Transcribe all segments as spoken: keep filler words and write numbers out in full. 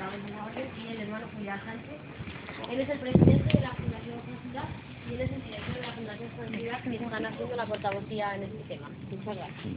colaboradores de la orden, y el hermano Julián Sánchez. Él es el presidente de la Fundación Francilidad y él es el director de la Fundación Francilidad, que están haciendo la portavocía en este tema. Muchas gracias.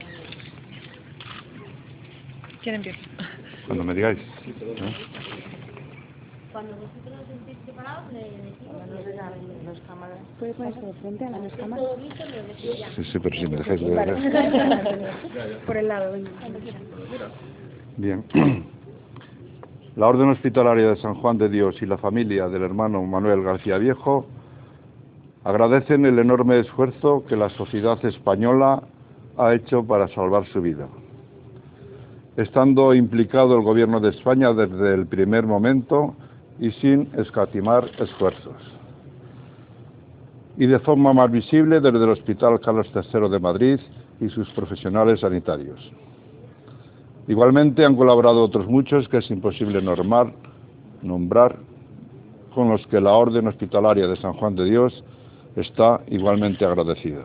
¿Quién empieza? Cuando me digáis. ¿Eh? Cuando vosotros os sentís preparados, le decimos... Los cámaras. ¿Puede ponerse de frente a las cámaras? Todo listo, lo decimos ya. Sí, sí, pero si me dejáis de Vale. ver. Por el lado, venga. Bien. La Orden Hospitalaria de San Juan de Dios y la familia del hermano Manuel García Viejo agradecen el enorme esfuerzo que la sociedad española ha hecho para salvar su vida, estando implicado el Gobierno de España desde el primer momento y sin escatimar esfuerzos. Y de forma más visible desde el Hospital Carlos tercero de Madrid y sus profesionales sanitarios. Igualmente han colaborado otros muchos que es imposible normar, nombrar, con los que la Orden Hospitalaria de San Juan de Dios está igualmente agradecida.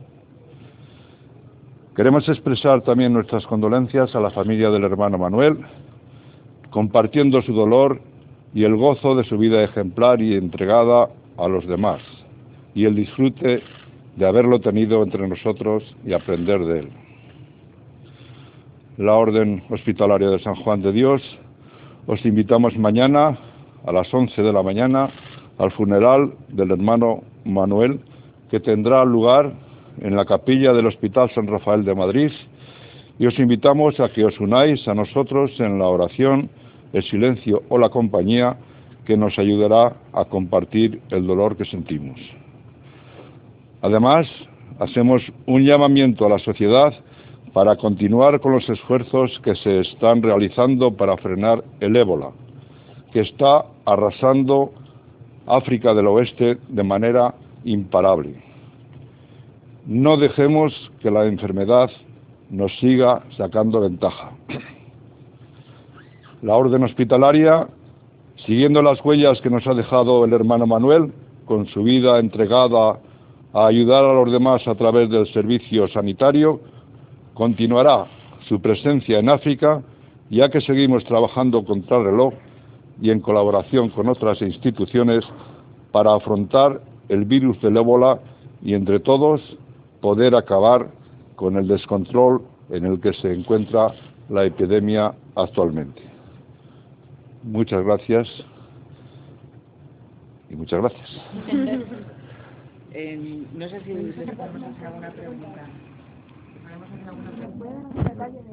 Queremos expresar también nuestras condolencias a la familia del hermano Manuel, compartiendo su dolor y el gozo de su vida ejemplar y entregada a los demás, y el disfrute de haberlo tenido entre nosotros y aprender de él. La Orden Hospitalaria de San Juan de Dios, os invitamos mañana a las once de la mañana al funeral del hermano Manuel, que tendrá lugar en la capilla del Hospital San Rafael de Madrid, y os invitamos a que os unáis a nosotros en la oración, el silencio o la compañía que nos ayudará a compartir el dolor que sentimos. Además, hacemos un llamamiento a la sociedad para continuar con los esfuerzos que se están realizando para frenar el ébola, que está arrasando África del Oeste de manera imparable. No dejemos que la enfermedad nos siga sacando ventaja. La Orden Hospitalaria, siguiendo las huellas que nos ha dejado el hermano Manuel, con su vida entregada a ayudar a los demás a través del servicio sanitario, continuará su presencia en África, ya que seguimos trabajando contra el reloj y en colaboración con otras instituciones para afrontar el virus del ébola y entre todos poder acabar con el descontrol en el que se encuentra la epidemia actualmente. Muchas gracias y muchas gracias. eh, no sé si les podemos hacer alguna pregunta. ¿Podemos hacer alguna pregunta?